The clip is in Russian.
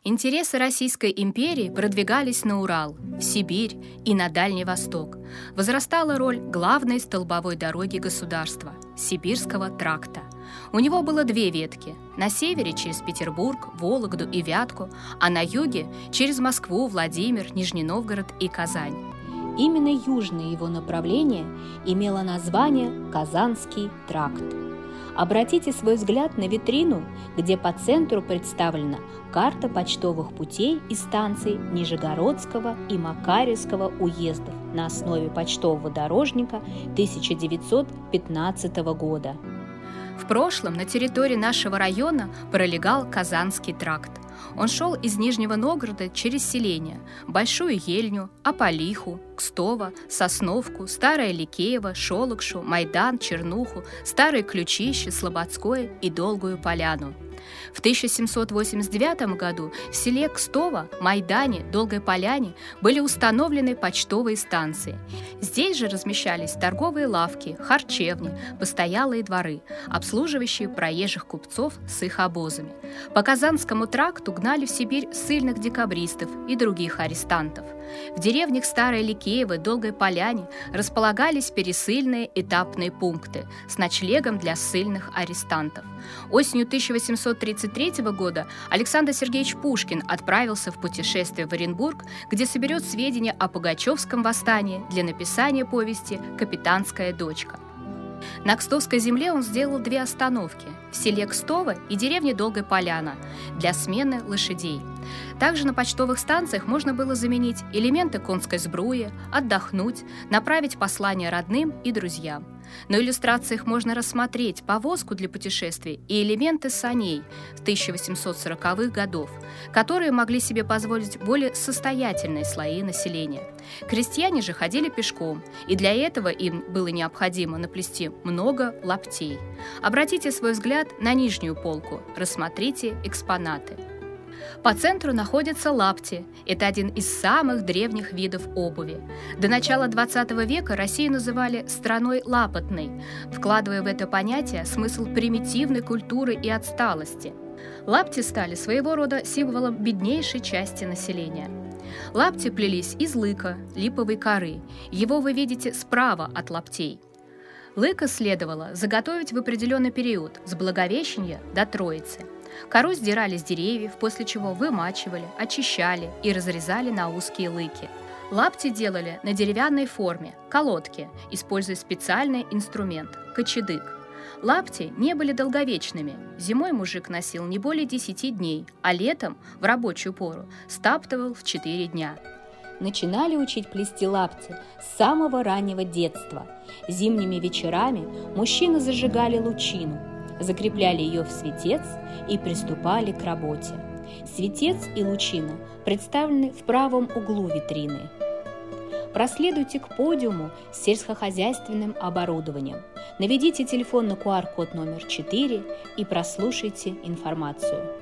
Интересы Российской империи продвигались на Урал, в Сибирь и на Дальний Восток. Возрастала роль главной столбовой дороги государства – Сибирского тракта. У него было две ветки – на севере через Петербург, Вологду и Вятку, а на юге через Москву, Владимир, Нижний Новгород и Казань. Именно южное его направление имело название Казанский тракт. Обратите свой взгляд на витрину, где по центру представлена карта почтовых путей и станций Нижегородского и Макарьевского уездов на основе почтового дорожника 1915 года. В прошлом на территории нашего района пролегал Казанский тракт. Он шел из Нижнего Новгорода через селения Большую Ельню, Аполиху, Кстово, Сосновку, Старое Ликеево, Шолокшу, Майдан, Чернуху, Старое Ключище, Слободское и Долгую Поляну. В 1789 году в селе Кстово, Майдане, Долгой Поляне были установлены почтовые станции. Здесь же размещались торговые лавки, харчевни, постоялые дворы, обслуживающие проезжих купцов с их обозами. По Казанскому тракту гнали в Сибирь ссыльных декабристов и других арестантов. В деревнях Старое Ликеево и Долгой Поляне располагались пересыльные этапные пункты с ночлегом для ссыльных арестантов. Осенью 1833 года Александр Сергеевич Пушкин отправился в путешествие в Оренбург, где соберет сведения о Пугачевском восстании для написания повести «Капитанская дочка». На Кстовской земле он сделал две остановки – в селе Кстово и деревне Долгая Поляна для смены лошадей. Также на почтовых станциях можно было заменить элементы конской сбруи, отдохнуть, направить послания родным и друзьям. На иллюстрациях можно рассмотреть повозку для путешествий и элементы саней 1840-х годов, которые могли себе позволить более состоятельные слои населения. Крестьяне же ходили пешком, и для этого им было необходимо наплести много лаптей. Обратите свой взгляд на нижнюю полку, рассмотрите экспонаты. По центру находятся лапти. Это один из самых древних видов обуви. До начала XX века Россию называли «страной лапотной», вкладывая в это понятие смысл примитивной культуры и отсталости. Лапти стали своего рода символом беднейшей части населения. Лапти плелись из лыка, липовой коры. Его вы видите справа от лаптей. Лыка следовало заготовить в определенный период с Благовещения до Троицы. Кору сдирали с деревьев, после чего вымачивали, очищали и разрезали на узкие лыки. Лапти делали на деревянной форме – колодки, используя специальный инструмент – кочедык. Лапти не были долговечными. Зимой мужик носил не более 10 дней, а летом, в рабочую пору, стаптывал в 4 дня. Начинали учить плести лапти с самого раннего детства. Зимними вечерами мужчины зажигали лучину, закрепляли ее в светец и приступали к работе. Светец и лучина представлены в правом углу витрины. Проследуйте к подиуму с сельскохозяйственным оборудованием. Наведите телефон на QR-код номер 4 и прослушайте информацию.